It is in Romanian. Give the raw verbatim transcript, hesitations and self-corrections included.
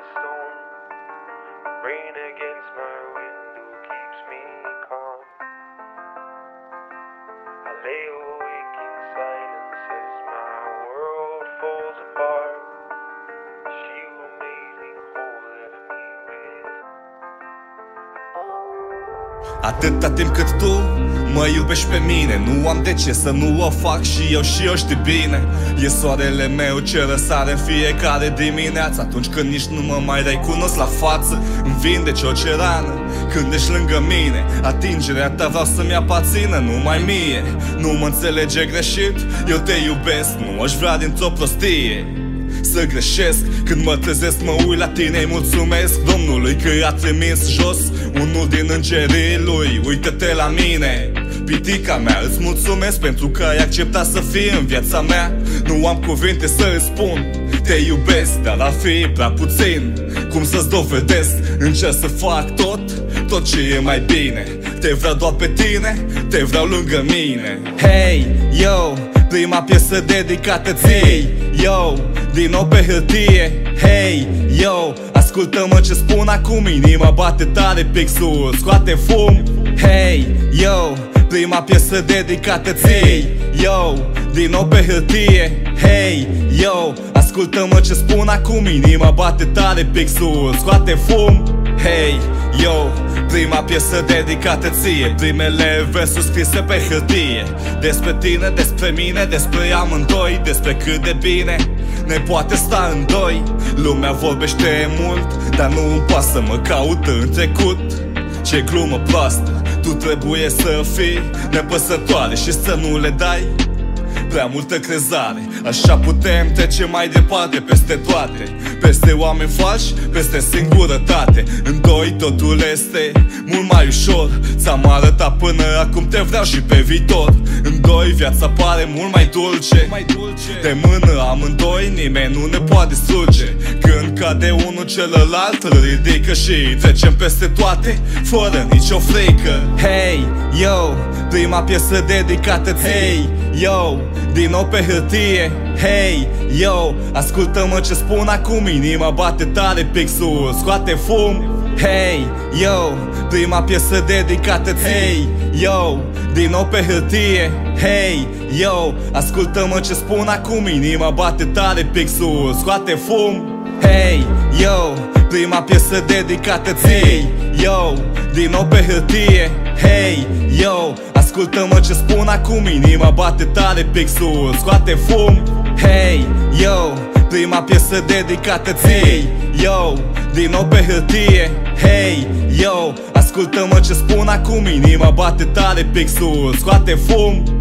stone. Rain against my window keeps me calm. I lay awake in silence as my world falls apart. She who made me whole left me with. Atâta timp cât tu mă iubești pe mine, nu am de ce să nu o fac și eu și eu știi bine. E soarele meu ce răsare în fiecare dimineață, atunci când nici nu mă mai recunosc la față. Îmi vindeci orice rană când ești lângă mine. Atingerea ta vreau să-mi aparțină numai mie. Nu mă înțelege greșit, eu te iubesc, nu aș vrea dintr-o prostie să greșesc. Când mă trezesc mă uit la tine, îi mulțumesc Domnului că i-a trimis jos unul din îngerii lui. Uită-te la mine, pitica mea, îți mulțumesc pentru că ai acceptat să fii în viața mea. Nu am cuvinte să îți spun te iubesc, dar ar fi prea puțin cum să-ți dovedesc. Încerc să fac tot, tot ce e mai bine. Te vreau doar pe tine, te vreau lângă mine. Hey, yo, prima piesă dedicată ție. Yo, din nou pe hârtie. Hey, yo, ascultă-mă ce spun acum. Inima bate tare, pixul scoate fum. Hey, yo, prima piesă dedicată ție. Yo, din nou pe hârtie. Hey, yo, ascultă-mă ce spun acum. Inima bate tare, pixul scoate fum. Hey, yo, prima piesă dedicată ție. Primele versuri scrise pe hârtie. Despre tine, despre mine, despre amândoi. Despre cât de bine ne poate sta în doi. Lumea vorbește mult, dar nu îmi pasă, mă caut în trecut. Ce glumă proastă, tu trebuie să fii nepăsătoare și să nu le dai prea multă crezare. Așa putem trece mai departe peste toate, peste oameni falși, peste singurătate. În doi totul este mult mai ușor. Ți-am arătat până acum, te vreau și pe viitor. În doi viața pare mult mai dulce. De mână amândoi nimeni nu ne poate distruge. Când cade unul celălalt îl ridică și trecem peste toate fără nicio frică. Hey, yo, prima piesă dedicată ție. Hey, yo, din nou pe hârtie. Hey, yo, ascultă-mă ce spun acum. Inima bate tare, pixul scoate fum. Hey, yo, prima piesă dedicată ție. Hey, yo, din nou pe hârtie. Hey, yo, ascultă-mă ce spun acum. Inima bate tare, pixul scoate fum. Hey, yo, prima piesă dedicată ție. Yo, din nou pe hârtie. Hey, yo, ascultă-mă ce spun acum. Inima bate tare, pixul scoate fum. Hey, yo, prima piesă dedicată ție. Yo, din nou pe hârtie. Hey, yo, ascultă-mă ce spun acum. Inima bate tare, pixul scoate fum.